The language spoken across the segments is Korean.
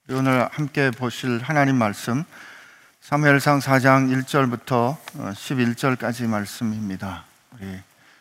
오늘 함께 보실 하나님 말씀 사무엘상 4장 1절부터 11절까지 말씀입니다. 우리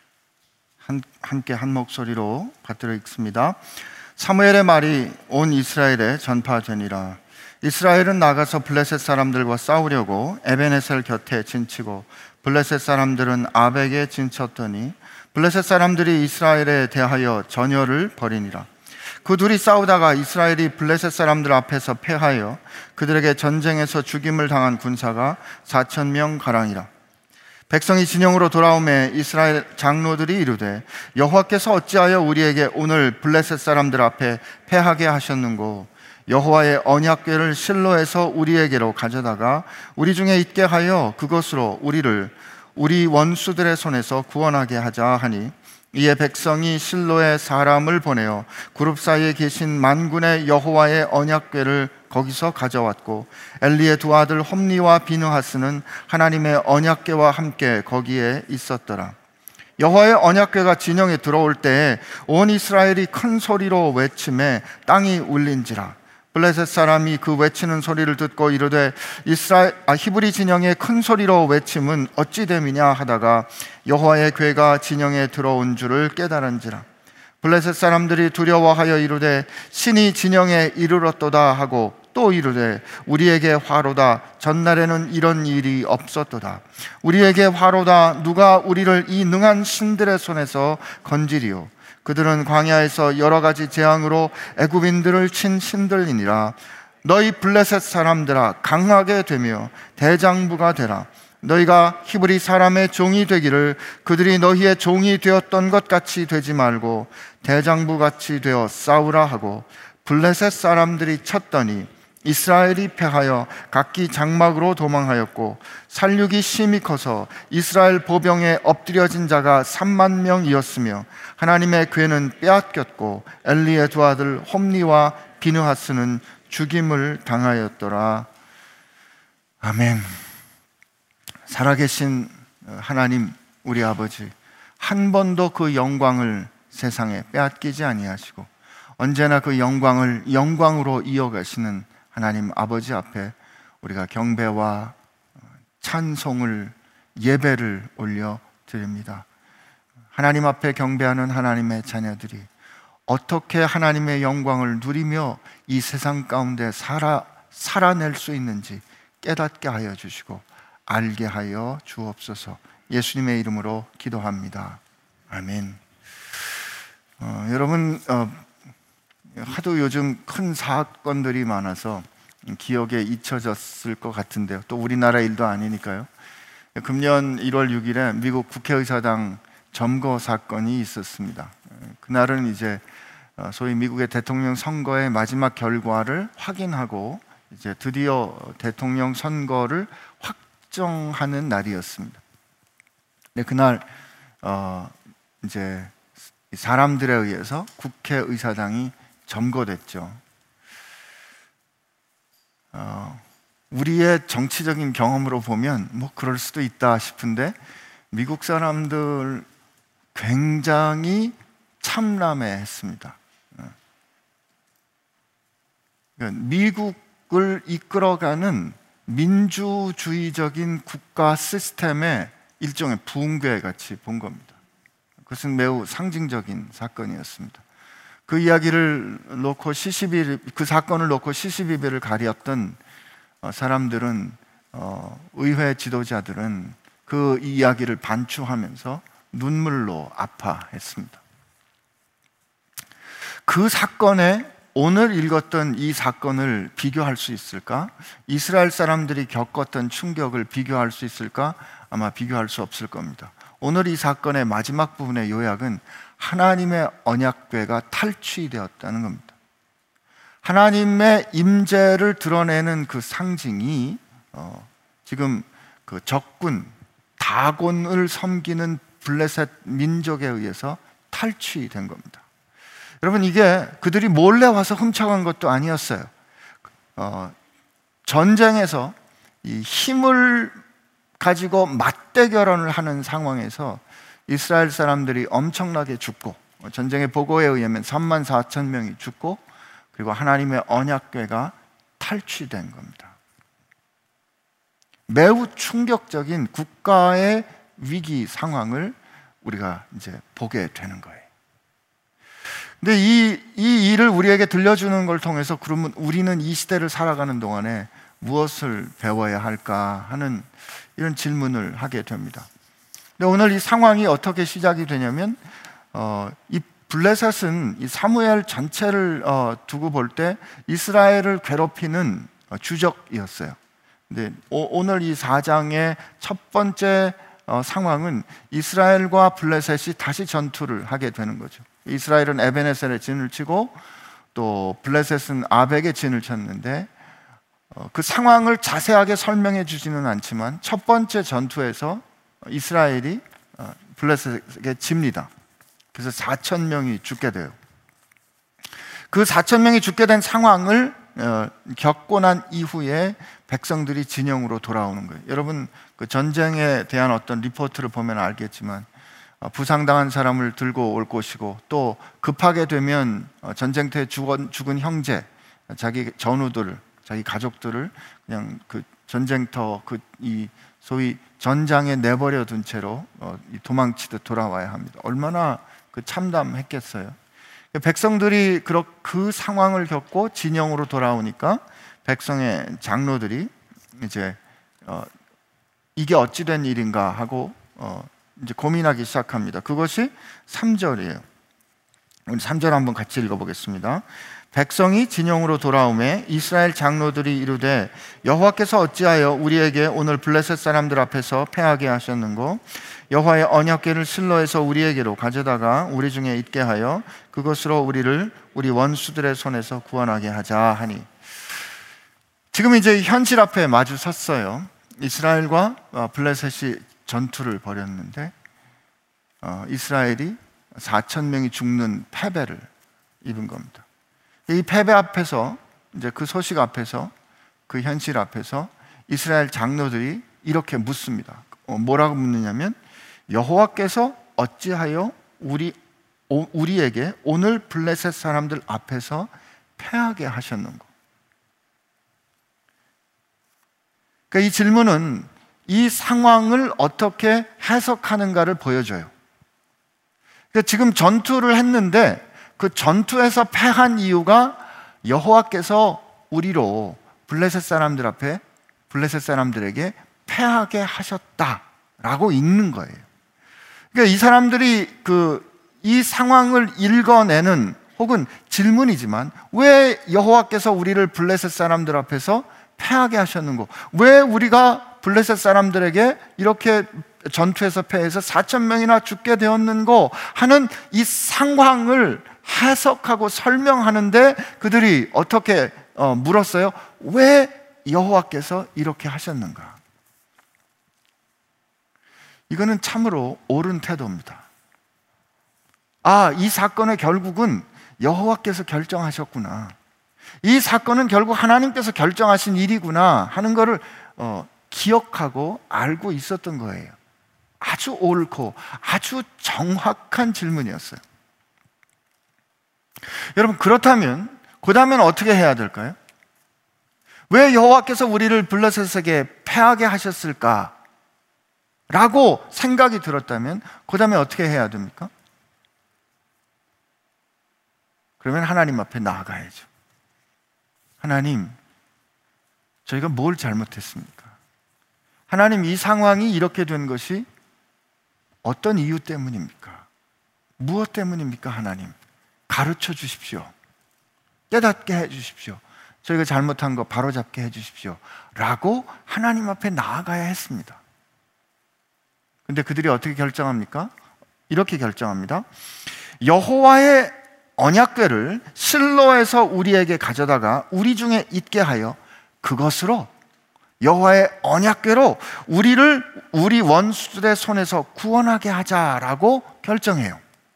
함께 한 목소리로 받들어 읽습니다. 사무엘의 말이 온 이스라엘에 전파되니라. 이스라엘은 나가서 블레셋 사람들과 싸우려고 에벤에셀 곁에 진치고 블레셋 사람들은 아벡에 진쳤더니 블레셋 사람들이 이스라엘에 대하여 전열을 벌이니라. 그 둘이 싸우다가 이스라엘이 블레셋 사람들 앞에서 패하여 그들에게 전쟁에서 죽임을 당한 군사가 4,000명 가량이라. 백성이 진영으로 돌아오매 이스라엘 장로들이 이르되 여호와께서 어찌하여 우리에게 오늘 블레셋 사람들 앞에 패하게 하셨는고? 여호와의 언약궤를 실로에서 우리에게로 가져다가 우리 중에 있게 하여 그것으로 우리를 우리 원수들의 손에서 구원하게 하자 하니, 이에 백성이 실로에 사람을 보내어 그룹 사이에 계신 만군의 여호와의 언약궤를 거기서 가져왔고, 엘리의 두 아들 홈니와 비느하스는 하나님의 언약궤와 함께 거기에 있었더라. 여호와의 언약궤가 진영에 들어올 때에 온 이스라엘이 큰 소리로 외치매 땅이 울린지라. 블레셋 사람이 그 외치는 소리를 듣고 이르되 히브리 진영의 큰 소리로 외침은 어찌 됨이냐 하다가 여호와의 궤가 진영에 들어온 줄을 깨달은지라. 블레셋 사람들이 두려워하여 이르되 신이 진영에 이르렀도다 하고 또 이르되 우리에게 화로다. 전날에는 이런 일이 없었도다. 우리에게 화로다. 누가 우리를 이 능한 신들의 손에서 건지리요. 그들은 광야에서 여러 가지 재앙으로 애굽인들을 친 신들이니라. 너희 블레셋 사람들아, 강하게 되며 대장부가 되라. 너희가 히브리 사람의 종이 되기를 그들이 너희의 종이 되었던 것 같이 되지 말고 대장부 같이 되어 싸우라 하고, 블레셋 사람들이 쳤더니 이스라엘이 패하여 각기 장막으로 도망하였고, 살육이 심히 커서 이스라엘 보병에 엎드려진 자가 3만 명이었으며 하나님의 궤는 빼앗겼고 엘리의 두 아들 홈니와 비느하스는 죽임을 당하였더라. 아멘. 살아계신 하나님, 우리 아버지, 한 번도 그 영광을 세상에 빼앗기지 아니하시고 언제나 그 영광을 영광으로 이어가시는 하나님 아버지 앞에 우리가 경배와 찬송을, 예배를 올려드립니다. 하나님 앞에 경배하는 하나님의 자녀들이 어떻게 하나님의 영광을 누리며 이 세상 가운데 살아낼 수 있는지 깨닫게 하여 주시고 알게 하여 주옵소서. 예수님의 이름으로 기도합니다. 아멘. 여러분, 하도 요즘 큰 사건들이 많아서 기억에 잊혀졌을 것 같은데요. 또 우리나라 일도 아니니까요. 금년 1월 6일에 미국 국회의사당 점거 사건이 있었습니다. 그날은 이제 소위 미국의 대통령 선거의 마지막 결과를 확인하고 이제 드디어 대통령 선거를 확정하는 날이었습니다. 근데 그날 이제 사람들에 의해서 국회의사당이 점거됐죠. 우리의 정치적인 경험으로 보면 뭐 그럴 수도 있다 싶은데, 미국 사람들 굉장히 참람해했습니다. 미국을 이끌어가는 민주주의적인 국가 시스템의 일종의 붕괴 같이 본 겁니다. 그것은 매우 상징적인 사건이었습니다. 그 이야기를 놓고 그 사건을 놓고 시시비비를 가렸던 사람들은, 의회 지도자들은 그 이야기를 반추하면서 눈물로 아파했습니다. 그 사건에 오늘 읽었던 이 사건을 비교할 수 있을까? 이스라엘 사람들이 겪었던 충격을 비교할 수 있을까? 아마 비교할 수 없을 겁니다. 오늘 이 사건의 마지막 부분의 요약은 하나님의 언약궤가 탈취되었다는 겁니다. 하나님의 임재를 드러내는 그 상징이 지금 그 적군 다곤을 섬기는 블레셋 민족에 의해서 탈취된 겁니다. 여러분, 이게 그들이 몰래 와서 훔쳐간 것도 아니었어요. 전쟁에서 이 힘을 가지고 맞대결을 하는 상황에서 이스라엘 사람들이 엄청나게 죽고, 전쟁의 보고에 의하면 34,000명이 죽고, 그리고 하나님의 언약궤가 탈취된 겁니다. 매우 충격적인 국가의 위기 상황을 우리가 이제 보게 되는 거예요. 근데 이 일을 우리에게 들려주는 걸 통해서 그러면 우리는 이 시대를 살아가는 동안에 무엇을 배워야 할까 하는 이런 질문을 하게 됩니다. 근데 오늘 이 상황이 어떻게 시작이 되냐면 이 블레셋은 이 사무엘 전체를 두고 볼 때 이스라엘을 괴롭히는 주적이었어요. 근데 오늘 이 4장의 첫 번째 상황은 이스라엘과 블레셋이 다시 전투를 하게 되는 거죠. 이스라엘은 에베네셀에 진을 치고 또 블레셋은 아벡에 진을 쳤는데 그 상황을 자세하게 설명해 주지는 않지만 첫 번째 전투에서 이스라엘이 블레셋에게 집니다. 그래서 4,000명이 죽게 돼요. 그 4,000명이 죽게 된 상황을 겪고 난 이후에 백성들이 진영으로 돌아오는 거예요. 여러분 그 전쟁에 대한 어떤 리포트를 보면 알겠지만 부상당한 사람을 들고 올 것이고 또 급하게 되면 전쟁터에 죽은 형제, 자기 전우들, 자기 가족들을 그냥 그 전쟁터 이 소위 전장에 내버려 둔 채로 도망치듯 돌아와야 합니다. 얼마나 그 참담했겠어요. 백성들이 그 상황을 겪고 진영으로 돌아오니까 백성의 장로들이 이제 이게 어찌 된 일인가 하고 이제 고민하기 시작합니다. 그것이 3절이에요. 우리 3절 한번 같이 읽어보겠습니다. 백성이 진영으로 돌아오매 이스라엘 장로들이 이르되 여호와께서 어찌하여 우리에게 오늘 블레셋 사람들 앞에서 패하게 하셨는고 여호와의 언약궤를 실로에서 우리에게로 가져다가 우리 중에 있게 하여 그것으로 우리를 우리 원수들의 손에서 구원하게 하자 하니. 지금 이제 현실 앞에 마주 섰어요. 이스라엘과 블레셋이 전투를 벌였는데 이스라엘이 4,000명이 죽는 패배를 입은 겁니다. 이 패배 앞에서 이제 그 소식 앞에서 그 현실 앞에서 이스라엘 장로들이 이렇게 묻습니다. 뭐라고 묻느냐면 여호와께서 어찌하여 우리에게 오늘 블레셋 사람들 앞에서 패하게 하셨는고. 그러니까 이 질문은 이 상황을 어떻게 해석하는가를 보여줘요. 그러니까 지금 전투를 했는데 그 전투에서 패한 이유가 여호와께서 우리로 블레셋 사람들에게 패하게 하셨다라고 읽는 거예요. 그러니까 이 사람들이 이 상황을 읽어내는 혹은 질문이지만 왜 여호와께서 우리를 블레셋 사람들 앞에서 패하게 하셨는고, 왜 우리가 블레셋 사람들에게 이렇게 전투에서 패해서 4,000명이나 죽게 되었는고 하는 이 상황을 해석하고 설명하는데 그들이 어떻게 물었어요? 왜 여호와께서 이렇게 하셨는가? 이거는 참으로 옳은 태도입니다. 이 사건의 결국은 여호와께서 결정하셨구나. 이 사건은 결국 하나님께서 결정하신 일이구나 하는 것을 기억하고 알고 있었던 거예요. 아주 옳고 아주 정확한 질문이었어요. 여러분, 그렇다면 그 다음엔 어떻게 해야 될까요? 왜 여호와께서 우리를 블레셋에게 패하게 하셨을까? 라고 생각이 들었다면 그 다음에 어떻게 해야 됩니까? 그러면 하나님 앞에 나아가야죠. 하나님, 저희가 뭘 잘못했습니까? 하나님, 이 상황이 이렇게 된 것이 어떤 이유 때문입니까? 무엇 때문입니까? 하나님, 가르쳐 주십시오. 깨닫게 해 주십시오. 저희가 잘못한 거 바로잡게 해 주십시오. 라고 하나님 앞에 나아가야 했습니다. 근데 그들이 어떻게 결정합니까? 이렇게 결정합니다. 여호와의 언약궤를 실로에서 우리에게 가져다가 우리 중에 있게 하여 그것으로, 여호와의 언약궤로 우리를 우리 원수들의 손에서 구원하게 하자라고 결정해요.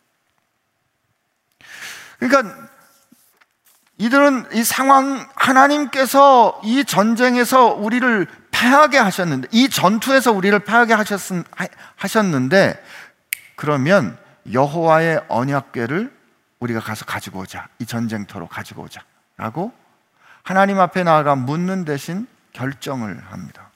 그러니까 이들은 이 상황, 하나님께서 이 전쟁에서 우리를 패하게 하셨는데, 이 전투에서 우리를 패하게 하셨는데, 그러면 여호와의 언약궤를 우리가 가서 가지고 오자, 이 전쟁터로 가지고 오자 라고 하나님 앞에 나아가 묻는 대신 결정을 합니다.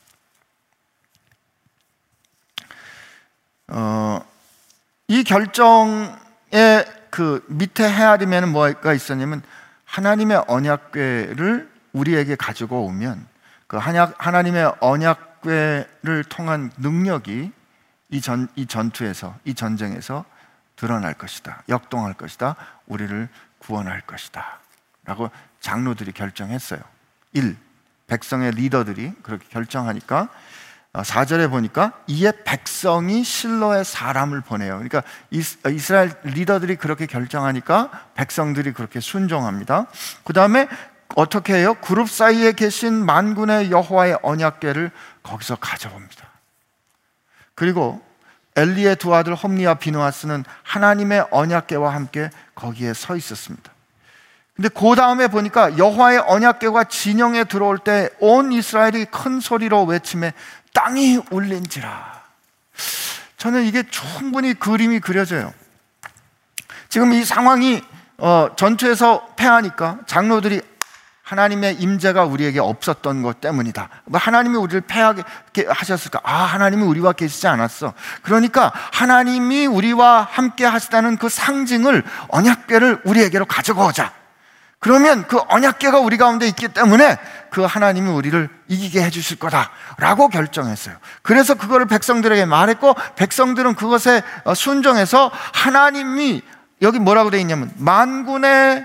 이 결정의 그 밑에 헤아림에는 뭐가 있었냐면, 하나님의 언약궤를 우리에게 가지고 오면 그 하나님의 언약궤를 통한 능력이 이 전투에서, 이 전쟁에서 드러날 것이다, 역동할 것이다, 우리를 구원할 것이다 라고 장로들이 결정했어요. 1. 백성의 리더들이 그렇게 결정하니까 4절에 보니까 이에 백성이 실로의 사람을 보내요. 그러니까 이스라엘 리더들이 그렇게 결정하니까 백성들이 그렇게 순종합니다. 그 다음에 어떻게 해요? 그룹 사이에 계신 만군의 여호와의 언약궤를 거기서 가져옵니다. 그리고 엘리의 두 아들 홈리와 비느하스는 하나님의 언약궤와 함께 거기에 서 있었습니다. 근데 그 다음에 보니까 여호와의 언약궤가 진영에 들어올 때 온 이스라엘이 큰 소리로 외치며 땅이 울린지라. 저는 이게 충분히 그림이 그려져요. 지금 이 상황이 전투에서 패하니까 장로들이 하나님의 임재가 우리에게 없었던 것 때문이다. 하나님이 우리를 패하게 하셨을까? 하나님이 우리와 계시지 않았어. 그러니까 하나님이 우리와 함께 하시다는 그 상징을, 언약궤를 우리에게로 가지고 오자. 그러면 그 언약궤가 우리 가운데 있기 때문에 그 하나님이 우리를 이기게 해주실 거다라고 결정했어요. 그래서 그거를 백성들에게 말했고, 백성들은 그것에 순종해서 하나님이, 여기 뭐라고 되어 있냐면 만군의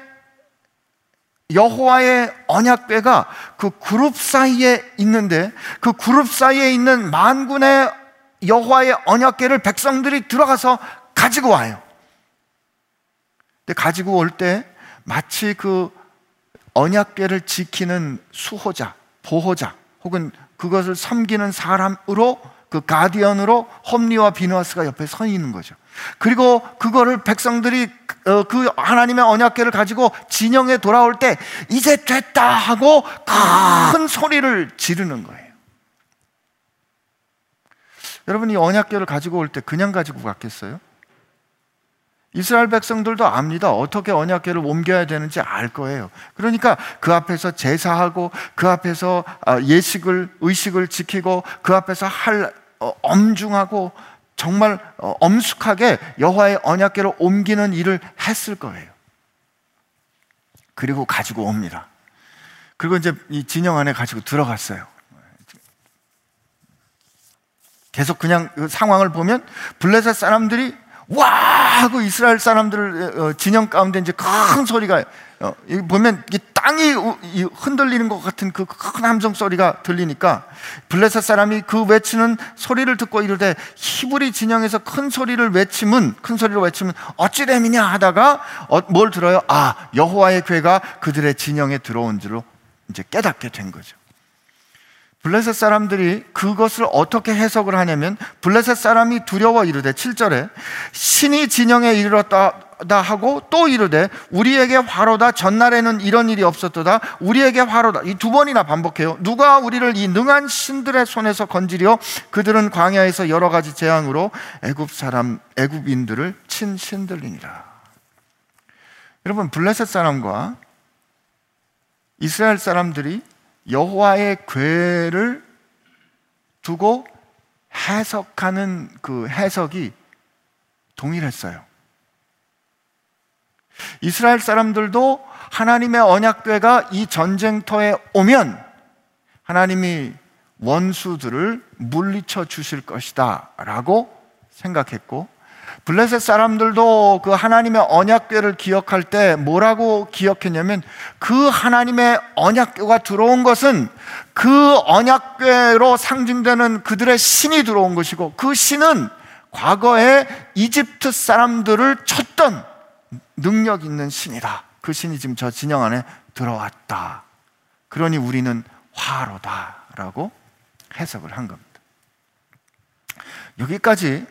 여호와의 언약궤가 그 그룹 사이에 있는데, 그 그룹 사이에 있는 만군의 여호와의 언약궤를 백성들이 들어가서 가지고 와요. 근데 가지고 올 때 마치 그 언약궤를 지키는 수호자, 보호자, 혹은 그것을 섬기는 사람으로, 그 가디언으로 홈리와 비느하스가 옆에 서 있는 거죠. 그리고 그거를 백성들이 그 하나님의 언약궤를 가지고 진영에 돌아올 때 이제 됐다 하고 큰 소리를 지르는 거예요. 여러분, 이 언약궤를 가지고 올 때 그냥 가지고 갔겠어요? 이스라엘 백성들도 압니다. 어떻게 언약궤를 옮겨야 되는지 알 거예요. 그러니까 그 앞에서 제사하고, 그 앞에서 의식을 지키고, 그 앞에서 엄중하고 정말 엄숙하게 여호와의 언약궤를 옮기는 일을 했을 거예요. 그리고 가지고 옵니다. 그리고 이제 이 진영 안에 가지고 들어갔어요. 계속 그냥 그 상황을 보면 블레셋 사람들이 와 하고 이스라엘 사람들 진영 가운데 이제 큰 소리가, 보면 이 땅이 흔들리는 것 같은 그 큰 함성 소리가 들리니까 블레셋 사람이 그 외치는 소리를 듣고 이르되, 히브리 진영에서 큰 소리로 외치면 어찌 됨이냐 하다가 뭘 들어요? 여호와의 궤가 그들의 진영에 들어온 줄로 이제 깨닫게 된 거죠. 블레셋 사람들이 그것을 어떻게 해석을 하냐면, 블레셋 사람이 두려워 이르되 7절에 신이 진영에 이르렀다 하고 또 이르되 우리에게 화로다, 전날에는 이런 일이 없었도다, 우리에게 화로다. 이 두 번이나 반복해요. 누가 우리를 이 능한 신들의 손에서 건지려? 그들은 광야에서 여러 가지 재앙으로 애굽인들을 친 신들이니라. 여러분, 블레셋 사람과 이스라엘 사람들이 여호와의 궤를 두고 해석하는 그 해석이 동일했어요. 이스라엘 사람들도 하나님의 언약궤가 이 전쟁터에 오면 하나님이 원수들을 물리쳐 주실 것이다 라고 생각했고, 블레셋 사람들도 그 하나님의 언약궤를 기억할 때 뭐라고 기억했냐면, 그 하나님의 언약궤가 들어온 것은 그 언약궤로 상징되는 그들의 신이 들어온 것이고, 그 신은 과거에 이집트 사람들을 쳤던 능력 있는 신이다. 그 신이 지금 저 진영 안에 들어왔다. 그러니 우리는 화로다라고 해석을 한 겁니다. 여기까지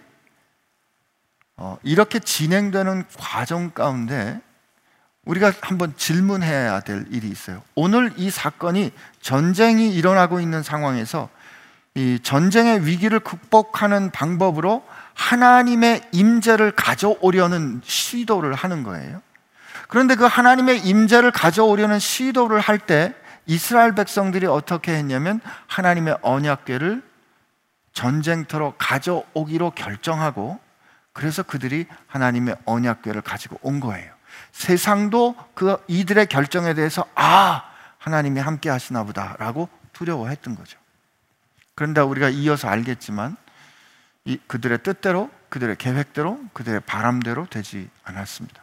이렇게 진행되는 과정 가운데 우리가 한번 질문해야 될 일이 있어요. 오늘 이 사건이 전쟁이 일어나고 있는 상황에서 이 전쟁의 위기를 극복하는 방법으로 하나님의 임재를 가져오려는 시도를 하는 거예요. 그런데 그 하나님의 임재를 가져오려는 시도를 할 때 이스라엘 백성들이 어떻게 했냐면 하나님의 언약궤를 전쟁터로 가져오기로 결정하고, 그래서 그들이 하나님의 언약궤를 가지고 온 거예요. 세상도 이들의 결정에 대해서 하나님이 함께 하시나 보다라고 두려워했던 거죠. 그런데 우리가 이어서 알겠지만 그들의 뜻대로, 그들의 계획대로, 그들의 바람대로 되지 않았습니다.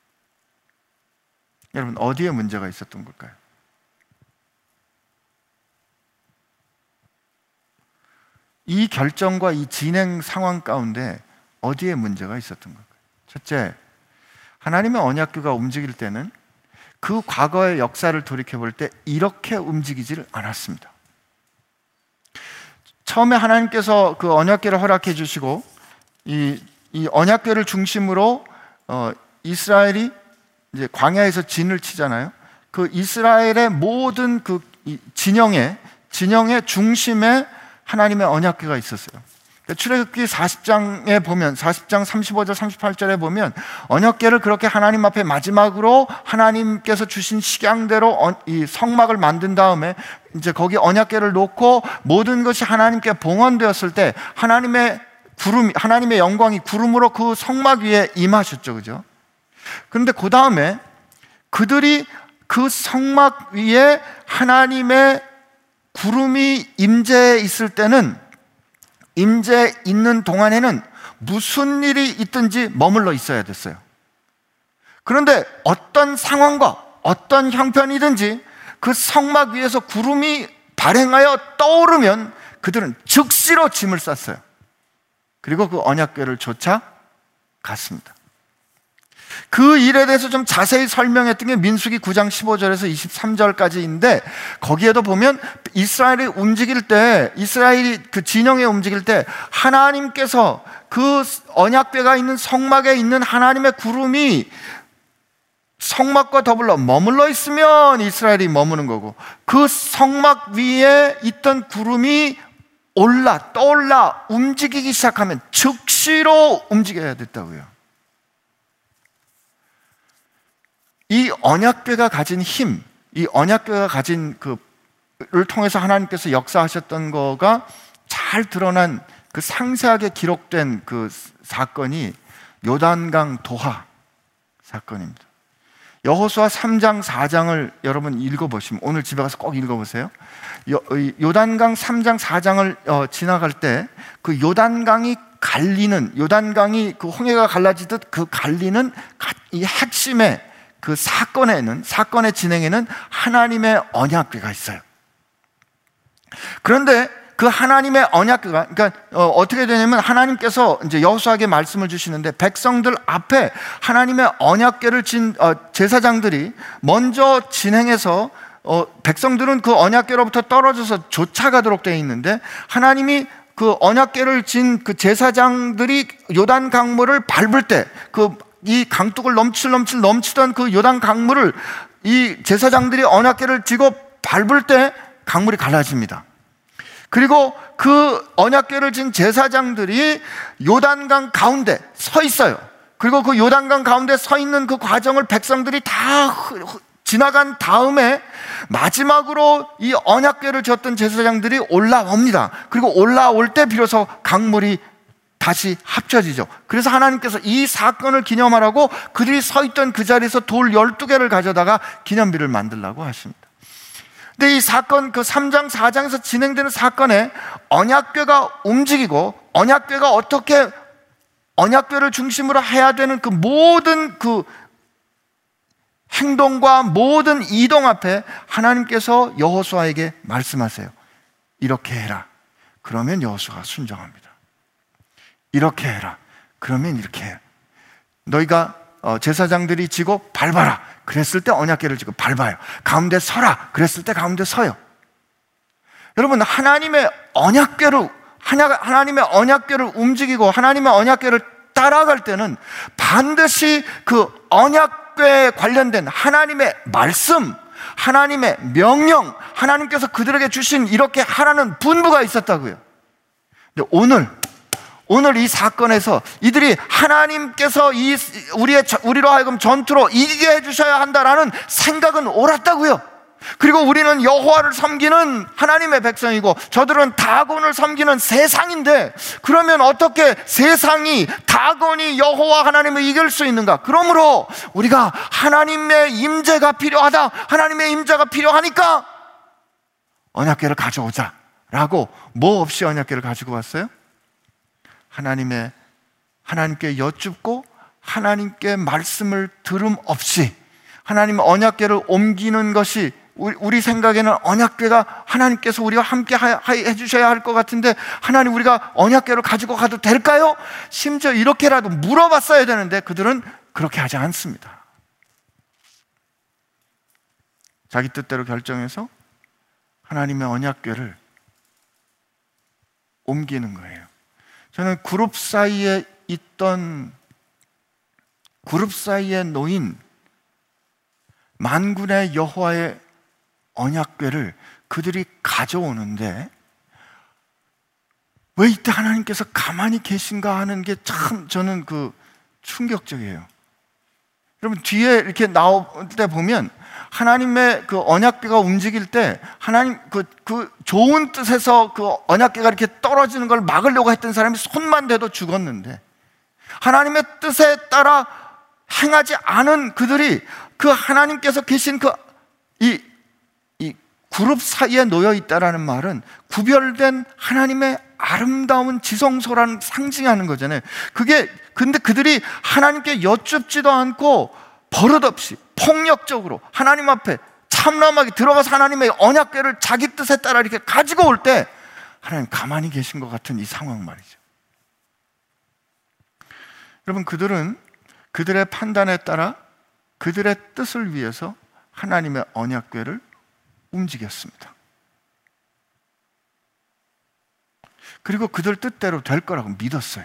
여러분, 어디에 문제가 있었던 걸까요? 이 결정과 이 진행 상황 가운데 어디에 문제가 있었던 걸까요? 첫째, 하나님의 언약궤가 움직일 때는 그 과거의 역사를 돌이켜볼 때 이렇게 움직이지를 않았습니다. 처음에 하나님께서 그 언약궤를 허락해 주시고 이 언약궤를 중심으로 이스라엘이 이제 광야에서 진을 치잖아요. 그 이스라엘의 모든 그 진영의 중심에 하나님의 언약궤가 있었어요. 출애굽기 40장에 보면, 40장 35절 38절에 보면 언약궤를 그렇게 하나님 앞에 마지막으로 하나님께서 주신 식양대로 이 성막을 만든 다음에 이제 거기 언약궤를 놓고 모든 것이 하나님께 봉헌되었을 때 하나님의 영광이 구름으로 그 성막 위에 임하셨죠. 그죠? 그런데 그 다음에 그들이 그 성막 위에 하나님의 구름이 임재해 있을 때는, 임재 있는 동안에는 무슨 일이 있든지 머물러 있어야 됐어요. 그런데 어떤 상황과 어떤 형편이든지 그 성막 위에서 구름이 발행하여 떠오르면 그들은 즉시로 짐을 쌌어요. 그리고 그 언약궤를 쫓아갔습니다. 그 일에 대해서 좀 자세히 설명했던 게 민수기 9장 15절에서 23절까지인데, 거기에도 보면 이스라엘이 움직일 때, 이스라엘이 그 진영에 움직일 때 하나님께서 그 언약궤가 있는 성막에 있는 하나님의 구름이 성막과 더불어 머물러 있으면 이스라엘이 머무는 거고, 그 성막 위에 있던 구름이 떠올라 움직이기 시작하면 즉시로 움직여야 됐다고요. 이 언약궤가 가진 힘, 이 언약궤가 가진 그를 통해서 하나님께서 역사하셨던 거가 잘 드러난 그 상세하게 기록된 그 사건이 요단강 도하 사건입니다. 여호수아 3장 4장을 여러분 읽어보시면, 오늘 집에 가서 꼭 읽어보세요. 요단강 3장 4장을 지나갈 때 그 요단강이 그 홍해가 갈라지듯 그 갈리는 이 핵심의 그 사건의 진행에는 하나님의 언약궤가 있어요. 그런데 그 하나님의 언약궤가, 그러니까 어떻게 되냐면 하나님께서 이제 여호수아에게 말씀을 주시는데, 백성들 앞에 하나님의 언약궤를 진 제사장들이 먼저 진행해서 백성들은 그 언약궤로부터 떨어져서 쫓아가도록 되어 있는데, 하나님이 그 언약궤를 진 그 제사장들이 요단 강물을 밟을 때 이 강둑을 넘치던 그 요단 강물을 이 제사장들이 언약궤를 쥐고 밟을 때 강물이 갈라집니다. 그리고 그 언약궤를 진 제사장들이 요단강 가운데 서 있어요. 그리고 그 요단강 가운데 서 있는 그 과정을 백성들이 다 지나간 다음에 마지막으로 이 언약궤를 졌던 제사장들이 올라옵니다. 그리고 올라올 때 비로소 강물이 다시 합쳐지죠. 그래서 하나님께서 이 사건을 기념하라고 그들이 서 있던 그 자리에서 돌 12개를 가져다가 기념비를 만들라고 하십니다. 근데 이 사건, 그 3장 4장에서 진행되는 사건에 언약궤가 움직이고, 언약궤가 어떻게 언약궤를 중심으로 해야 되는 그 모든 그 행동과 모든 이동 앞에 하나님께서 여호수아에게 말씀하세요. 이렇게 해라. 그러면 여호수아가 순종합니다. 이렇게 해라. 그러면 이렇게 해. 너희가 제사장들이 지고 밟아라. 그랬을 때 언약궤를 지고 밟아요. 가운데 서라. 그랬을 때 가운데 서요. 여러분, 하나님의 언약궤를 움직이고 하나님의 언약궤를 따라갈 때는 반드시 그 언약궤에 관련된 하나님의 말씀, 하나님의 명령, 하나님께서 그들에게 주신 이렇게 하라는 분부가 있었다고요. 근데 오늘 이 사건에서 이들이 하나님께서 우리로 하여금 전투로 이기게 해주셔야 한다라는 생각은 옳았다고요. 그리고 우리는 여호와를 섬기는 하나님의 백성이고 저들은 다곤을 섬기는 세상인데, 그러면 어떻게 세상이, 다곤이 여호와 하나님을 이길 수 있는가? 그러므로 우리가 하나님의 임재가 필요하다, 하나님의 임재가 필요하니까 언약궤를 가져오자 라고, 뭐 없이 언약궤를 가지고 왔어요? 하나님께 여쭙고 하나님께 말씀을 들음 없이 하나님의 언약궤를 옮기는 것이, 우리 생각에는 언약궤가 하나님께서 우리와 함께 해주셔야 할 것 같은데, 하나님, 우리가 언약궤를 가지고 가도 될까요? 심지어 이렇게라도 물어봤어야 되는데 그들은 그렇게 하지 않습니다. 자기 뜻대로 결정해서 하나님의 언약궤를 옮기는 거예요. 저는 그룹 사이에 놓인 만군의 여호와의 언약궤를 그들이 가져오는데, 왜 이때 하나님께서 가만히 계신가 하는 게 참 저는 충격적이에요. 여러분, 뒤에 이렇게 나올 때 보면 하나님의 그 언약궤가 움직일 때 하나님 그 좋은 뜻에서 그 언약궤가 이렇게 떨어지는 걸 막으려고 했던 사람이 손만 대도 죽었는데, 하나님의 뜻에 따라 행하지 않은 그들이 그 하나님께서 계신 이 그룹 사이에 놓여 있다라는 말은 구별된 하나님의 아름다운 지성소라는 상징하는 거잖아요. 근데 그들이 하나님께 여쭙지도 않고 버릇없이 폭력적으로 하나님 앞에 참람하게 들어가서 하나님의 언약궤를 자기 뜻에 따라 이렇게 가지고 올 때 하나님 가만히 계신 것 같은 이 상황 말이죠. 여러분, 그들은 그들의 판단에 따라 그들의 뜻을 위해서 하나님의 언약궤를 움직였습니다. 그리고 그들 뜻대로 될 거라고 믿었어요.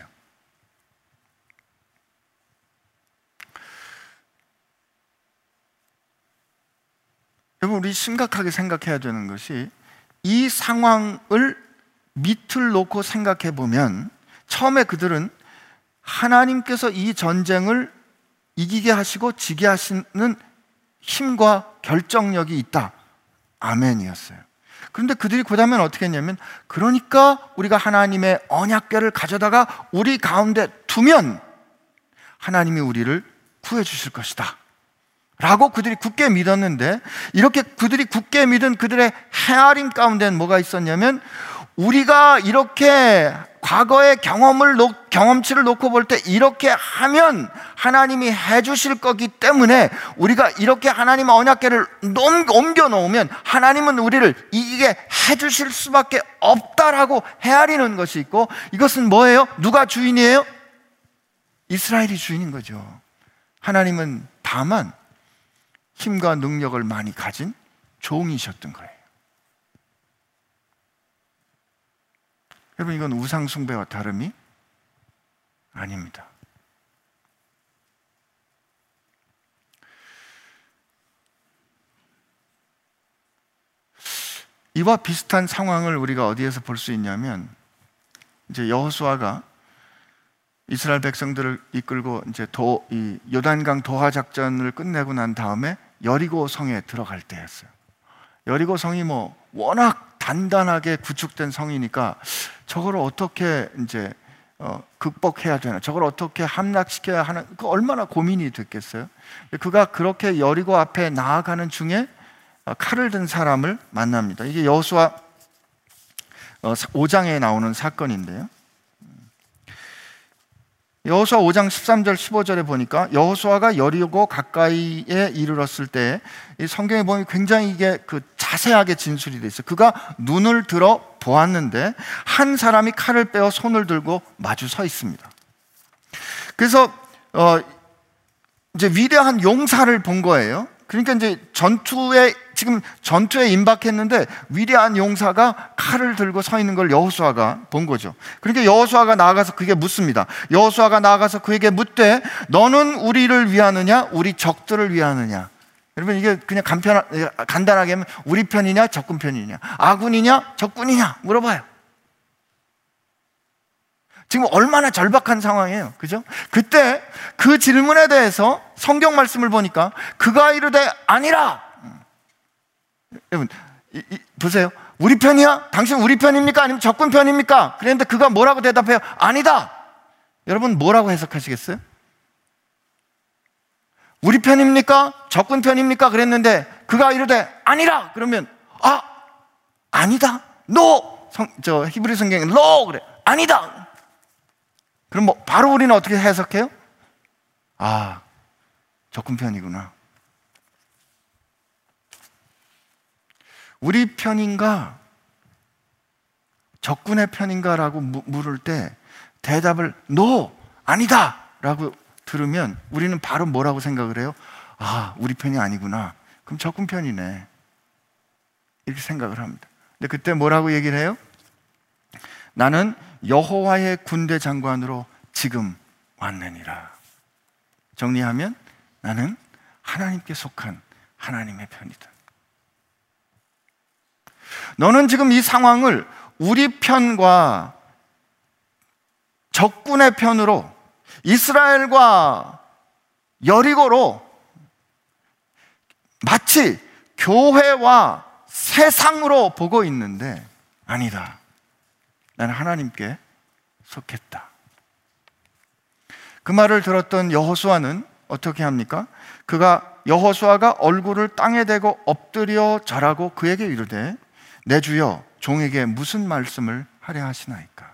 여러분, 우리 심각하게 생각해야 되는 것이, 이 상황을 밑을 놓고 생각해 보면, 처음에 그들은 하나님께서 이 전쟁을 이기게 하시고 지게 하시는 힘과 결정력이 있다, 아멘이었어요. 그런데 그들이 그 다음엔 어떻게 했냐면, 그러니까 우리가 하나님의 언약궤를 가져다가 우리 가운데 두면 하나님이 우리를 구해 주실 것이다 라고 그들이 굳게 믿었는데, 이렇게 그들이 굳게 믿은 그들의 헤아림 가운데는 뭐가 있었냐면, 우리가 이렇게 과거의 경험치를 놓고 볼 때 이렇게 하면 하나님이 해주실 거기 때문에 우리가 이렇게 하나님의 언약궤를 옮겨 놓으면 하나님은 우리를 이기게 해주실 수밖에 없다라고 헤아리는 것이 있고, 이것은 뭐예요? 누가 주인이에요? 이스라엘이 주인인 거죠. 하나님은 다만 힘과 능력을 많이 가진 종이셨던 거예요. 여러분, 이건 우상숭배와 다름이 아닙니다. 이와 비슷한 상황을 우리가 어디에서 볼 수 있냐면, 이제 여호수아가 이스라엘 백성들을 이끌고 이제 이 요단강 도하 작전을 끝내고 난 다음에 여리고 성에 들어갈 때였어요. 여리고 성이 워낙 단단하게 구축된 성이니까 저걸 어떻게 이제 극복해야 되나, 저걸 어떻게 함락시켜야 하나, 얼마나 고민이 됐겠어요. 그가 그렇게 여리고 앞에 나아가는 중에 칼을 든 사람을 만납니다. 이게 여호수아 5장에 나오는 사건인데요. 여호수아 5장 13절 15절에 보니까, 여호수아가 여리고 가까이에 이르렀을 때, 이 성경에 보면 굉장히 이게 자세하게 진술이 돼 있어요. 그가 눈을 들어 보았는데 한 사람이 칼을 빼어 손을 들고 마주 서 있습니다. 그래서 이제 위대한 용사를 본 거예요. 그러니까 이제 전투에 임박했는데 위대한 용사가 칼을 들고 서 있는 걸 여호수아가 본 거죠. 그러니까 여호수아가 나아가서 그에게 묻습니다. 여호수아가 나아가서 그에게 묻되, 너는 우리를 위하느냐 우리 적들을 위하느냐? 여러분, 이게 그냥 간단하게 하면 우리 편이냐 적군 편이냐, 아군이냐 적군이냐 물어봐요. 지금 얼마나 절박한 상황이에요, 그죠? 그때 그 질문에 대해서 성경 말씀을 보니까, 그가 이르되 아니라, 여러분 보세요. 우리 편이야? 당신 우리 편입니까? 아니면 적군 편입니까? 그랬는데 그가 뭐라고 대답해요? 아니다. 여러분 뭐라고 해석하시겠어요? 우리 편입니까? 적군 편입니까? 그랬는데 그가 이러되 아니라 그러면 아니다. No. 히브리 성경에 no 그래. 아니다. 그럼 뭐 바로 우리는 어떻게 해석해요? 적군 편이구나. 우리 편인가 적군의 편인가라고 물을 때 대답을 no, 아니다 라고 들으면 우리는 바로 뭐라고 생각을 해요? 우리 편이 아니구나. 그럼 적군 편이네. 이렇게 생각을 합니다. 근데 그때 뭐라고 얘기를 해요? 나는 여호와의 군대 장관으로 지금 왔느니라. 정리하면 나는 하나님께 속한 하나님의 편이다. 너는 지금 이 상황을 우리 편과 적군의 편으로, 이스라엘과 여리고로 마치 교회와 세상으로 보고 있는데 아니다. 나는 하나님께 속했다. 그 말을 들었던 여호수아는 어떻게 합니까? 여호수아가 얼굴을 땅에 대고 엎드려 절하고 그에게 이르되 내 주여 종에게 무슨 말씀을 하려 하시나이까?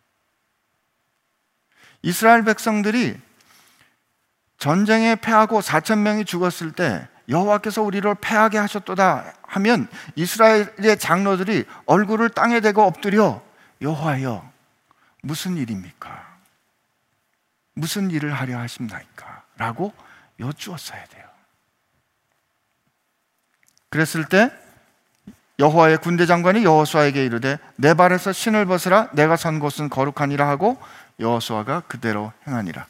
이스라엘 백성들이 전쟁에 패하고 4,000명이 죽었을 때 여호와께서 우리를 패하게 하셨도다 하면 이스라엘의 장로들이 얼굴을 땅에 대고 엎드려 여호와여 무슨 일입니까? 무슨 일을 하려 하십나이까? 라고 여쭈었어야 돼요. 그랬을 때 여호와의 군대 장관이 여호수아에게 이르되 내 발에서 신을 벗으라. 내가 선 곳은 거룩하니라 하고 여호수아가 그대로 행하니라.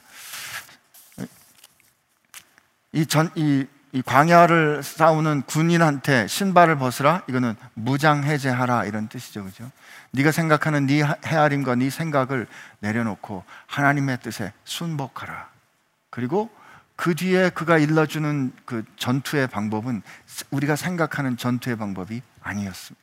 이 광야를 싸우는 군인한테 신발을 벗으라. 이거는 무장 해제하라 이런 뜻이죠, 그죠? 네가 생각하는 네 헤아림과 네 생각을 내려놓고 하나님의 뜻에 순복하라. 그리고 그 뒤에 그가 일러주는 그 전투의 방법은 우리가 생각하는 전투의 방법이 아니었습니다.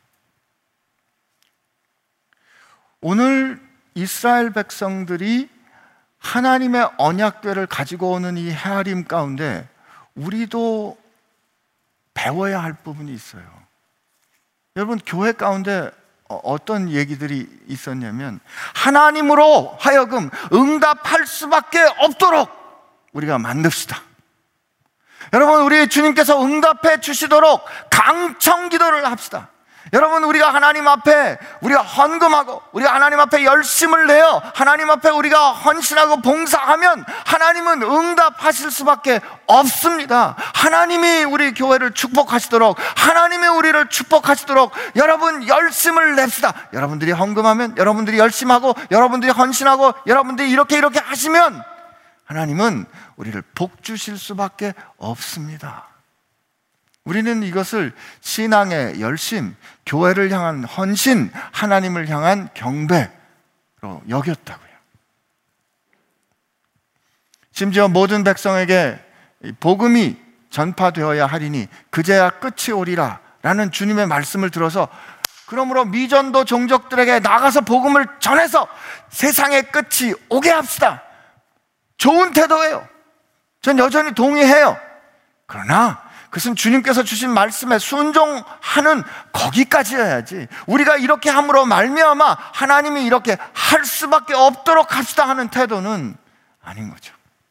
오늘 이스라엘 백성들이 하나님의 언약궤를 가지고 오는 이 헤아림 가운데 우리도 배워야 할 부분이 있어요. 여러분, 교회 가운데 어떤 얘기들이 있었냐면 하나님으로 하여금 응답할 수밖에 없도록 우리가 만듭시다. 여러분, 우리 주님께서 응답해 주시도록 강청 기도를 합시다. 여러분, 우리가 하나님 앞에 우리가 헌금하고 우리가 하나님 앞에 열심을 내어 하나님 앞에 우리가 헌신하고 봉사하면 하나님은 응답하실 수밖에 없습니다. 하나님이 우리 교회를 축복하시도록, 하나님이 우리를 축복하시도록 여러분 열심을 냅시다. 여러분들이 헌금하면, 여러분들이 열심하고, 여러분들이 헌신하고, 여러분들이 이렇게 하시면 하나님은 우리를 복 주실 수밖에 없습니다. 우리는 이것을 신앙의 열심, 교회를 향한 헌신, 하나님을 향한 경배로 여겼다고요. 심지어 모든 백성에게 복음이 전파되어야 하리니 그제야 끝이 오리라 라는 주님의 말씀을 들어서, 그러므로 미전도 종족들에게 나가서 복음을 전해서 세상의 끝이 오게 합시다. 좋은 태도예요. 전 여전히 동의해요. 그러나 그것은 주님께서 주신 말씀에 순종하는 거기까지여야지, 우리가 이렇게 함으로 말미암아 하나님이 이렇게 할 수밖에 없도록 합시다 하는 태도는 아닌 거죠.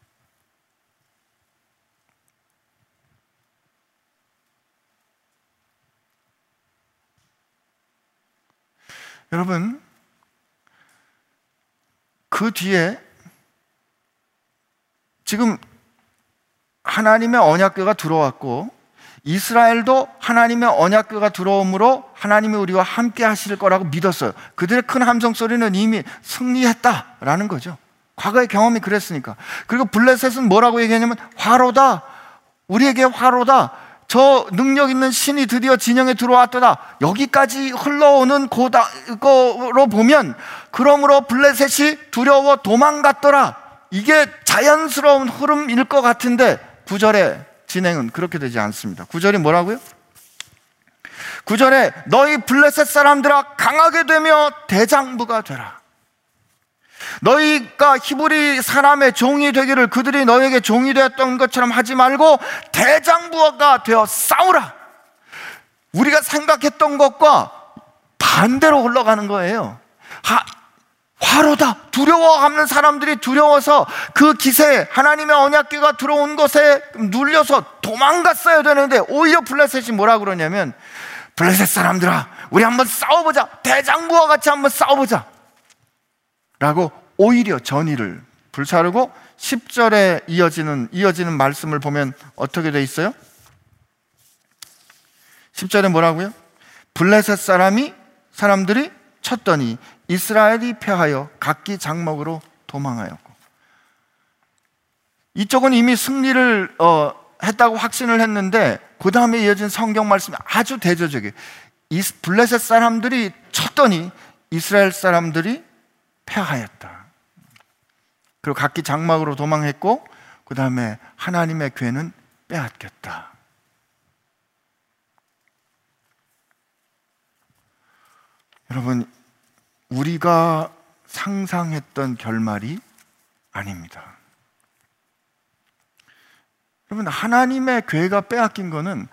여러분, 그 뒤에 지금 하나님의 언약궤가 들어왔고 이스라엘도 하나님의 언약궤가 들어오므로 하나님이 우리와 함께 하실 거라고 믿었어요. 그들의 큰 함성 소리는 이미 승리했다라는 거죠. 과거의 경험이 그랬으니까. 그리고 블레셋은 뭐라고 얘기하냐면 화로다, 우리에게 화로다, 저 능력 있는 신이 드디어 진영에 들어왔더라. 여기까지 흘러오는 거로 보면 그러므로 블레셋이 두려워 도망갔더라. 이게 자연스러운 흐름일 것 같은데 9절의 진행은 그렇게 되지 않습니다. 9절이 뭐라고요? 9절에 너희 블레셋 사람들아 강하게 되며 대장부가 되라. 너희가 히브리 사람의 종이 되기를 그들이 너희에게 종이 되었던 것처럼 하지 말고 대장부가 되어 싸우라. 우리가 생각했던 것과 반대로 흘러가는 거예요. 화로다. 두려워하는 사람들이 두려워서 그 기세에 하나님의 언약궤가 들어온 것에 눌려서 도망갔어야 되는데 오히려 블레셋이 뭐라 그러냐면 블레셋 사람들아 우리 한번 싸워보자. 대장부와 같이 한번 싸워보자 라고 오히려 전의를 불사르고 10절에 이어지는 말씀을 보면 어떻게 돼 있어요? 10절에 뭐라고요? 블레셋 사람들이 쳤더니 이스라엘이 패하여 각기 장막으로 도망하였고. 이쪽은 이미 승리를 했다고 확신을 했는데 그 다음에 이어진 성경 말씀이 아주 대조적이에요. 블레셋 사람들이 쳤더니 이스라엘 사람들이 패하였다. 그리고 각기 장막으로 도망했고 그 다음에 하나님의 궤는 빼앗겼다. 여러분, 우리가 상상했던 결말이 아닙니다. 여러분, 하나님의 궤가 빼앗긴 거는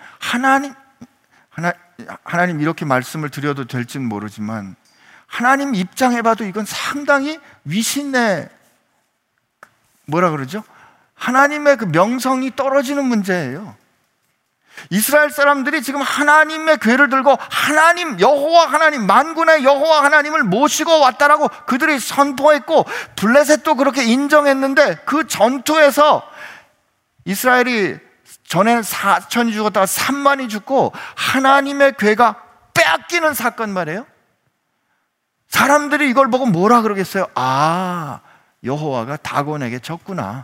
하나님 이렇게 말씀을 드려도 될지는 모르지만 하나님 입장에 봐도 이건 상당히 위신의 뭐라 그러죠? 하나님의 그 명성이 떨어지는 문제예요. 이스라엘 사람들이 지금 하나님의 궤를 들고 하나님 여호와 하나님 만군의 여호와 하나님을 모시고 왔다라고 그들이 선포했고 블레셋도 그렇게 인정했는데 그 전투에서 이스라엘이 전에는 4천이 죽었다가 3만이 죽고 하나님의 궤가 빼앗기는 사건 말이에요. 사람들이 이걸 보고 뭐라 그러겠어요? 아, 여호와가 다곤에게 졌구나.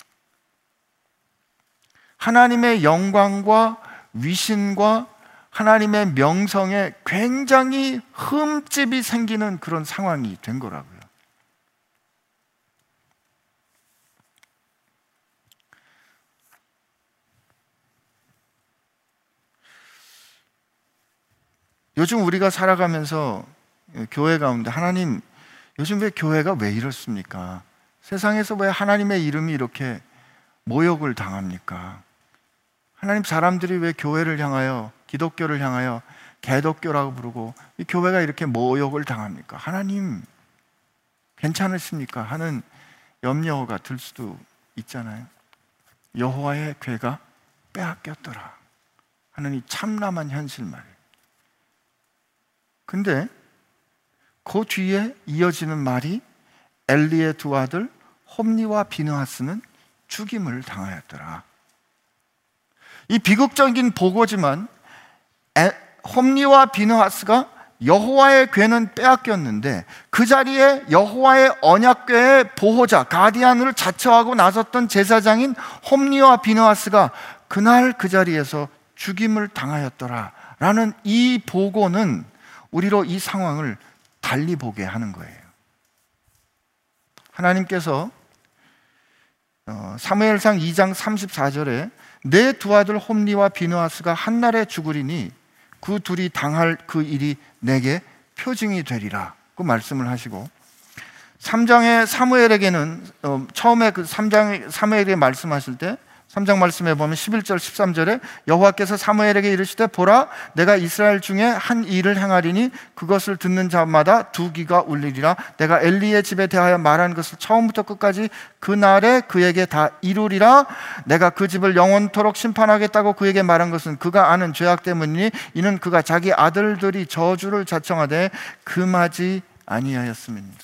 하나님의 영광과 위신과 하나님의 명성에 굉장히 흠집이 생기는 그런 상황이 된 거라고요. 요즘 우리가 살아가면서 교회 가운데 하나님, 요즘 왜 교회가 왜 이렇습니까? 세상에서 왜 하나님의 이름이 이렇게 모욕을 당합니까? 하나님, 사람들이 왜 교회를 향하여, 기독교를 향하여 개독교라고 부르고 이 교회가 이렇게 모욕을 당합니까? 하나님 괜찮으십니까? 하는 염려가 들 수도 있잖아요. 여호와의 궤가 빼앗겼더라 하는 이 참담한 현실 말이에요. 근데 그 뒤에 이어지는 말이 엘리의 두 아들 홈니와 비느하스는 죽임을 당하였더라. 이 비극적인 보고지만 홈니와 비느하스가 여호와의 궤는 빼앗겼는데 그 자리에 여호와의 언약궤의 보호자 가디안을 자처하고 나섰던 제사장인 홈니와 비느하스가 그날 그 자리에서 죽임을 당하였더라 라는 이 보고는 우리로 이 상황을 달리 보게 하는 거예요. 하나님께서 사무엘상 2장 34절에 내 두 아들 홈니와 비느하스가 한날에 죽으리니 그 둘이 당할 그 일이 내게 표징이 되리라 그 말씀을 하시고 3장의 사무엘에게는 처음에 그 3장의 사무엘에게 말씀하실 때 3장 말씀에 보면 11절 13절에 여호와께서 사무엘에게 이르시되 보라 내가 이스라엘 중에 한 일을 행하리니 그것을 듣는 자마다 두 귀가 울리리라. 내가 엘리의 집에 대하여 말한 것을 처음부터 끝까지 그날에 그에게 다 이루리라. 내가 그 집을 영원토록 심판하겠다고 그에게 말한 것은 그가 아는 죄악 때문이니 이는 그가 자기 아들들이 저주를 자청하되 금하지 아니하였음입니다.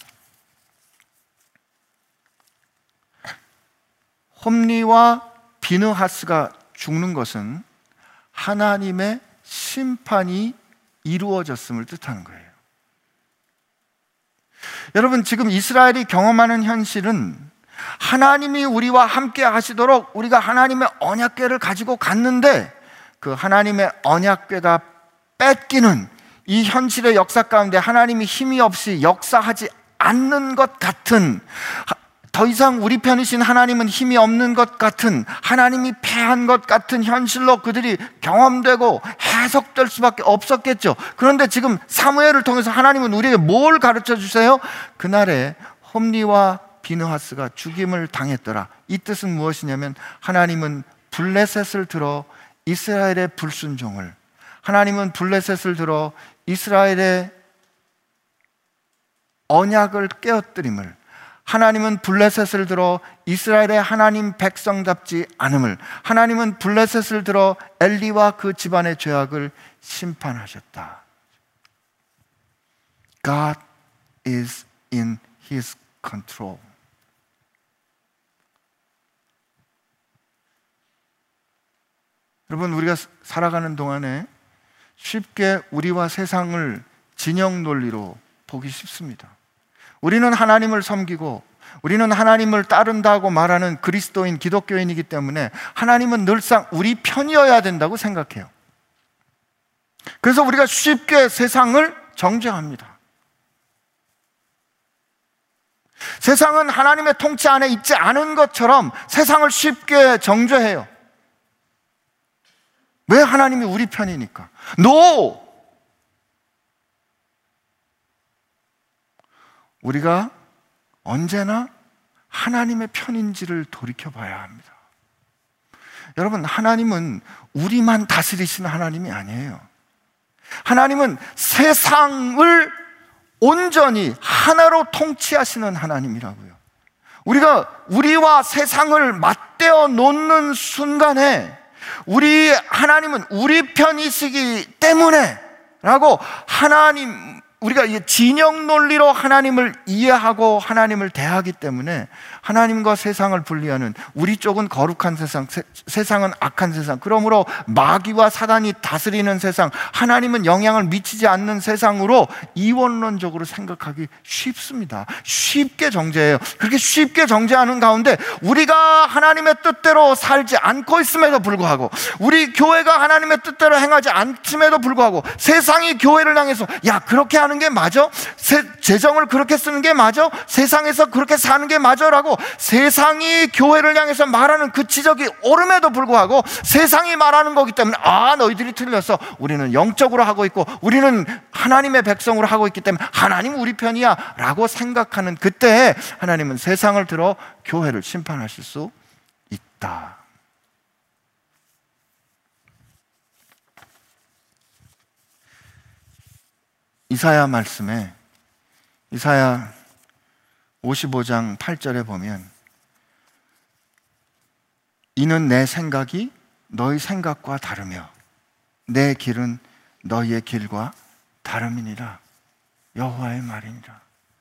홈니와 비느하스가 죽는 것은 하나님의 심판이 이루어졌음을 뜻하는 거예요. 여러분, 지금 이스라엘이 경험하는 현실은 하나님이 우리와 함께 하시도록 우리가 하나님의 언약궤를 가지고 갔는데 그 하나님의 언약궤가 뺏기는 이 현실의 역사 가운데 하나님이 힘이 없이 역사하지 않는 것 같은 더 이상 우리 편이신 하나님은 힘이 없는 것 같은, 하나님이 패한 것 같은 현실로 그들이 경험되고 해석될 수밖에 없었겠죠. 그런데 지금 사무엘을 통해서 하나님은 우리에게 뭘 가르쳐 주세요? 그날에 홈리와 비느하스가 죽임을 당했더라. 이 뜻은 무엇이냐면, 하나님은 블레셋을 들어 이스라엘의 불순종을, 하나님은 블레셋을 들어 이스라엘의 언약을 깨어뜨림을, 하나님은 블레셋을 들어 이스라엘의 하나님 백성답지 않음을, 하나님은 블레셋을 들어 엘리와 그 집안의 죄악을 심판하셨다. God is in His control. 여러분, 우리가 살아가는 동안에 쉽게 우리와 세상을 진영 논리로 보기 쉽습니다. 우리는 하나님을 섬기고 우리는 하나님을 따른다고 말하는 그리스도인, 기독교인이기 때문에 하나님은 늘상 우리 편이어야 된다고 생각해요. 그래서 우리가 쉽게 세상을 정죄합니다. 세상은 하나님의 통치 안에 있지 않은 것처럼 세상을 쉽게 정죄해요. 왜? 하나님이 우리 편이니까. No! 우리가 언제나 하나님의 편인지를 돌이켜봐야 합니다. 여러분, 하나님은 우리만 다스리시는 하나님이 아니에요. 하나님은 세상을 온전히 하나로 통치하시는 하나님이라고요. 우리가 우리와 세상을 맞대어 놓는 순간에 하나님은 우리 편이시기 때문에 라고 우리가 진영 논리로 하나님을 이해하고 하나님을 대하기 때문에 하나님과 세상을 분리하는, 우리 쪽은 거룩한 세상, 세상은 악한 세상, 그러므로 마귀와 사단이 다스리는 세상, 하나님은 영향을 미치지 않는 세상으로 이원론적으로 생각하기 쉽습니다. 쉽게 정죄해요. 그렇게 쉽게 정죄하는 가운데 우리가 하나님의 뜻대로 살지 않고 있음에도 불구하고, 우리 교회가 하나님의 뜻대로 행하지 않음에도 불구하고 세상이 교회를 향해서 야, 그렇게 하는 게 맞아? 재정을 그렇게 쓰는 게 맞아? 세상에서 그렇게 사는 게 맞아? 라고 세상이 교회를 향해서 말하는 그 지적이 옳음에도 불구하고 세상이 말하는 거기 때문에 너희들이 틀렸어, 우리는 영적으로 하고 있고 우리는 하나님의 백성으로 하고 있기 때문에 하나님 우리 편이야 라고 생각하는 그때에 하나님은 세상을 들어 교회를 심판하실 수 있다. 이사야 말씀에, 이사야 55장 8절에 보면, 이는 내 생각이 너희 생각과 다르며 내 길은 너희의 길과 다름이니라. 여호와의 말이니라.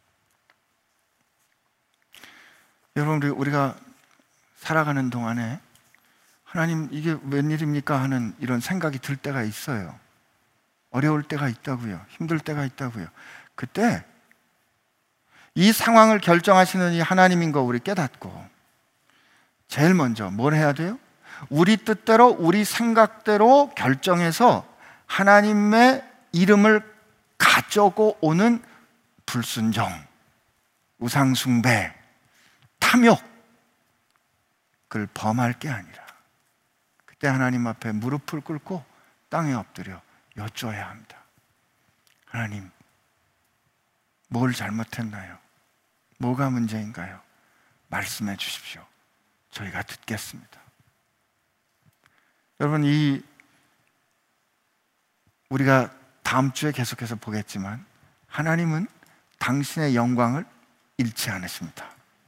여러분, 우리가 살아가는 동안에 하나님 이게 웬일입니까 하는 이런 생각이 들 때가 있어요. 어려울 때가 있다고요. 힘들 때가 있다고요. 그때 이 상황을 결정하시는 이 하나님인 거 우리 깨닫고 제일 먼저 뭘 해야 돼요? 우리 뜻대로 우리 생각대로 결정해서 하나님의 이름을 가져고 오는 불순종, 우상숭배, 탐욕, 그걸 범할 게 아니라 그때 하나님 앞에 무릎을 꿇고 땅에 엎드려 여쭈어야 합니다. 하나님, 뭘 잘못했나요? 뭐가 문제인가요? 말씀해 주십시오. 저희가 듣겠습니다. 여러분, 우리가 다음 주에 계속해서 보겠지만 하나님은 당신의 영광을 잃지 않으십니다.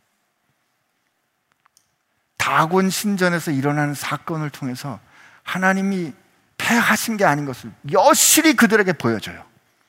다곤 신전에서 일어나는 사건을 통해서 하나님이 패하신 게 아닌 것을 여실히 그들에게 보여줘요.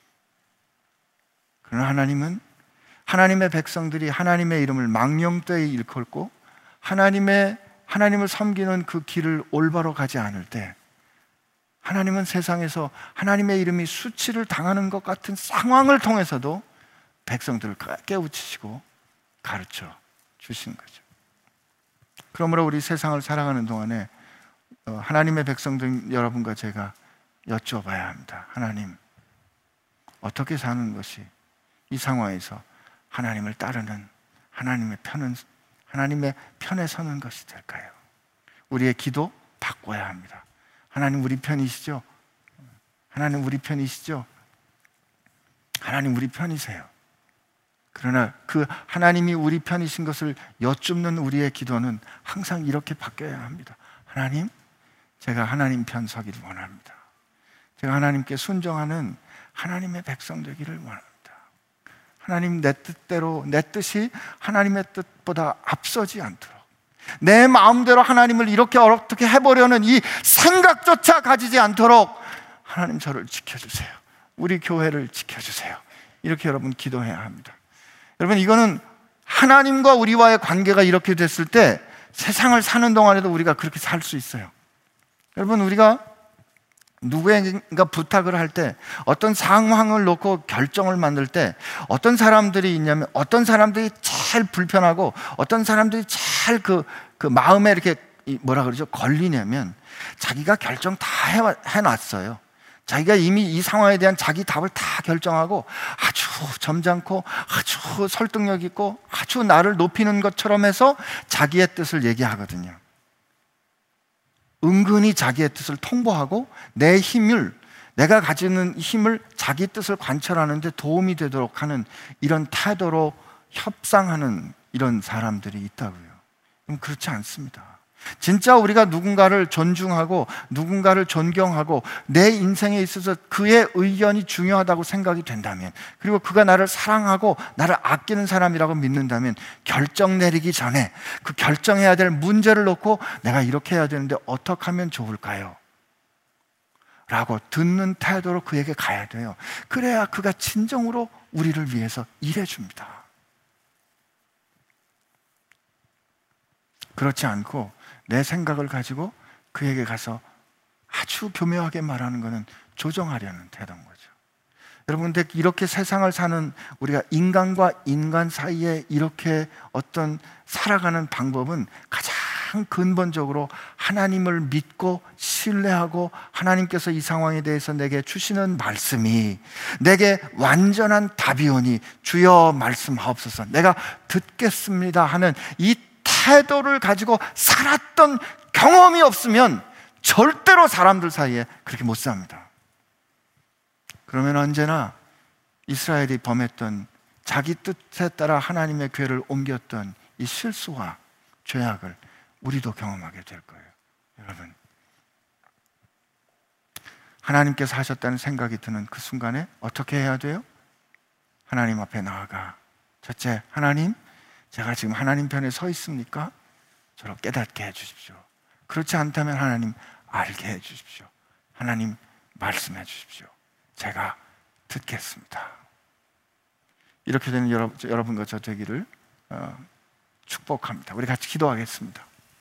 그러나 하나님은 하나님의 백성들이 하나님의 이름을 망령되이 일컫고 하나님을 섬기는 그 길을 올바로 가지 않을 때 하나님은 세상에서 하나님의 이름이 수치를 당하는 것 같은 상황을 통해서도 백성들을 깨우치시고 가르쳐 주신 거죠. 그러므로 우리 세상을 살아가는 동안에 하나님의 백성들 여러분과 제가 여쭤봐야 합니다. 하나님, 어떻게 사는 것이 이 상황에서 하나님을 따르는, 하나님의 편은 하나님의 편에 서는 것이 될까요? 우리의 기도 바꿔야 합니다. 하나님 우리 편이시죠? 하나님 우리 편이시죠? 하나님 우리 편이세요. 그러나 그 하나님이 우리 편이신 것을 여쭙는 우리의 기도는 항상 이렇게 바뀌어야 합니다. 하나님, 제가 하나님 편 서기를 원합니다. 제가 하나님께 순종하는 하나님의 백성 되기를 원합니다. 하나님 내 뜻대로, 내 뜻이 하나님의 뜻보다 앞서지 않도록, 내 마음대로 하나님을 이렇게 어떻게 해보려는 이 생각조차 가지지 않도록 하나님 저를 지켜주세요. 우리 교회를 지켜주세요. 이렇게 여러분 기도해야 합니다. 여러분, 이거는 하나님과 우리와의 관계가 이렇게 됐을 때 세상을 사는 동안에도 우리가 그렇게 살 수 있어요. 여러분, 우리가 누구에게 부탁을 할 때, 어떤 상황을 놓고 결정을 만들 때 어떤 사람들이 있냐면, 어떤 사람들이 제일 불편하고 어떤 사람들이 제일 그 마음에 이렇게 뭐라 그러죠? 걸리냐면, 자기가 결정 다 해놨어요. 자기가 이미 이 상황에 대한 자기 답을 다 결정하고 아주 점잖고 아주 설득력 있고 아주 나를 높이는 것처럼 해서 자기의 뜻을 얘기하거든요. 은근히 자기의 뜻을 통보하고 내 힘을, 내가 가지는 힘을 자기 뜻을 관철하는 데 도움이 되도록 하는 이런 태도로 협상하는 이런 사람들이 있다고요. 그렇지 않습니다. 진짜 우리가 누군가를 존중하고 누군가를 존경하고 내 인생에 있어서 그의 의견이 중요하다고 생각이 된다면, 그리고 그가 나를 사랑하고 나를 아끼는 사람이라고 믿는다면, 결정 내리기 전에 그 결정해야 될 문제를 놓고 내가 이렇게 해야 되는데 어떻게 하면 좋을까요? 라고 듣는 태도로 그에게 가야 돼요. 그래야 그가 진정으로 우리를 위해서 일해줍니다. 그렇지 않고 내 생각을 가지고 그에게 가서 아주 교묘하게 말하는 것은 조정하려는 태도인 거죠. 여러분, 근데 이렇게 세상을 사는 우리가 인간과 인간 사이에 이렇게 어떤 살아가는 방법은 가장 근본적으로 하나님을 믿고 신뢰하고 하나님께서 이 상황에 대해서 내게 주시는 말씀이 내게 완전한 답이 오니 주여 말씀하옵소서, 내가 듣겠습니다 하는 이 태도를 가지고 살았던 경험이 없으면 절대로 사람들 사이에 그렇게 못 삽니다. 그러면 언제나 이스라엘이 범했던, 자기 뜻에 따라 하나님의 궤를 옮겼던 이 실수와 죄악을 우리도 경험하게 될 거예요. 여러분, 하나님께서 하셨다는 생각이 드는 그 순간에 어떻게 해야 돼요? 하나님 앞에 나아가, 첫째, 하나님, 제가 지금 하나님 편에 서 있습니까? 저를 깨닫게 해주십시오. 그렇지 않다면 하나님 알게 해주십시오. 하나님 말씀해 주십시오. 제가 듣겠습니다. 이렇게 되는 여러분과 저 되기를 축복합니다. 우리 같이 기도하겠습니다.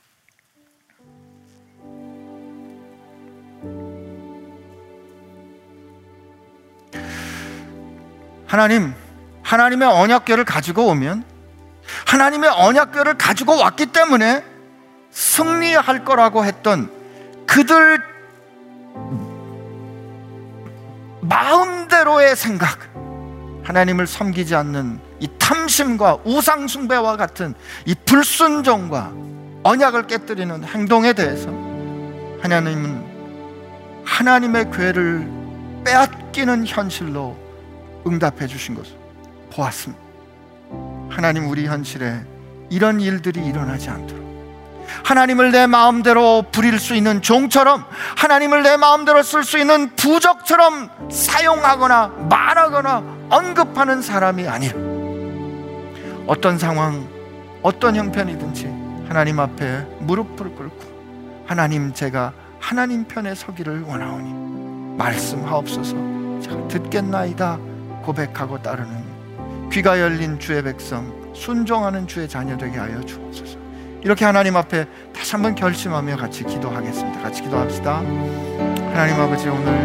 하나님, 하나님의 언약궤를 가지고 오면, 하나님의 언약궤를 가지고 왔기 때문에 승리할 거라고 했던 그들 마음대로의 생각, 하나님을 섬기지 않는 이 탐심과 우상숭배와 같은 이 불순종과 언약을 깨뜨리는 행동에 대해서 하나님은 하나님의 궤를 빼앗기는 현실로 응답해 주신 것을 보았습니다. 하나님, 우리 현실에 이런 일들이 일어나지 않도록, 하나님을 내 마음대로 부릴 수 있는 종처럼, 하나님을 내 마음대로 쓸 수 있는 부적처럼 사용하거나 말하거나 언급하는 사람이 아니라, 어떤 상황, 어떤 형편이든지 하나님 앞에 무릎을 꿇고, 하나님, 제가 하나님 편에 서기를 원하오니 말씀하옵소서, 제가 듣겠나이다 고백하고 따르는 귀가 열린 주의 백성, 순종하는 주의 자녀 되게 하여 주옵소서. 이렇게 하나님 앞에 다시 한번 결심하며 같이 기도하겠습니다. 같이 기도합시다. 하나님 아버지, 오늘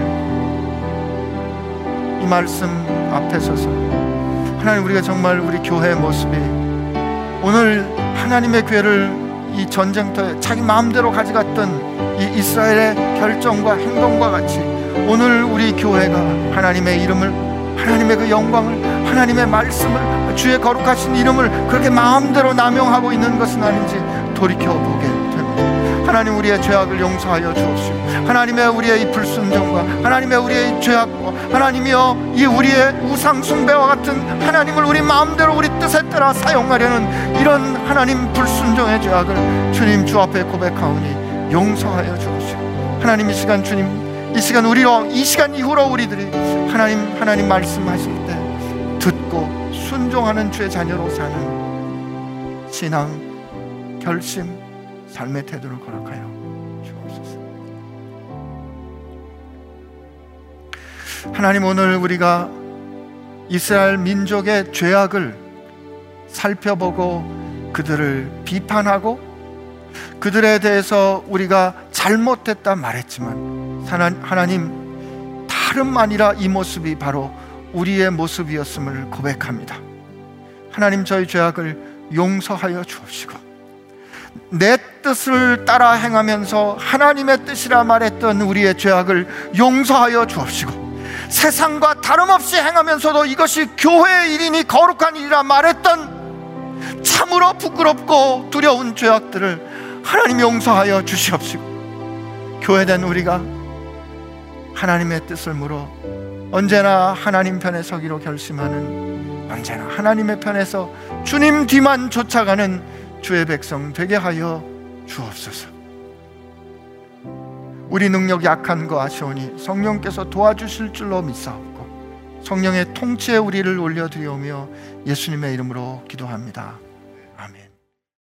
이 말씀 앞에 서서 하나님, 우리가 정말 우리 교회의 모습이 오늘 하나님의 궤를 이 전쟁터에 자기 마음대로 가져갔던 이 이스라엘의 결정과 행동과 같이 오늘 우리 교회가 하나님의 이름을 하나님의 그 영광을, 하나님의 말씀을, 주의 거룩하신 이름을 그렇게 마음대로 남용하고 있는 것은 아닌지 돌이켜보게 됩니다. 하나님, 우리의 죄악을 용서하여 주옵시고, 하나님의 우리의 이 불순종과 하나님의 우리의 이 죄악과 하나님이여 이 우리의 우상 숭배와 같은 하나님을 우리 마음대로 우리 뜻에 따라 사용하려는 이런 하나님 불순종의 죄악을 주님 주 앞에 고백하오니 용서하여 주옵시고, 하나님 이 시간 주님, 이 시간 우리로, 이 시간 이후로 우리들이 하나님 말씀하실 때 듣고 순종하는 주의 자녀로 사는 신앙, 결심, 삶의 태도를 거룩하여 주옵소서. 하나님, 오늘 우리가 이스라엘 민족의 죄악을 살펴보고 그들을 비판하고 그들에 대해서 우리가 잘못했다 말했지만 하나님, 다름 아니라 이 모습이 바로 우리의 모습이었음을 고백합니다. 하나님, 저희 죄악을 용서하여 주옵시고, 내 뜻을 따라 행하면서 하나님의 뜻이라 말했던 우리의 죄악을 용서하여 주옵시고, 세상과 다름없이 행하면서도 이것이 교회의 일이니 거룩한 일이라 말했던 참으로 부끄럽고 두려운 죄악들을 하나님 용서하여 주시옵시고, 교회된 우리가 하나님의 뜻을 물어 언제나 하나님 편에 서기로 결심하는, 언제나 하나님의 편에서 주님 뒤만 쫓아가는 주의 백성 되게 하여 주옵소서. 우리 능력이 약한 거 아시오니 성령께서 도와주실 줄로 믿사옵고 성령의 통치에 우리를 올려드리오며 예수님의 이름으로 기도합니다.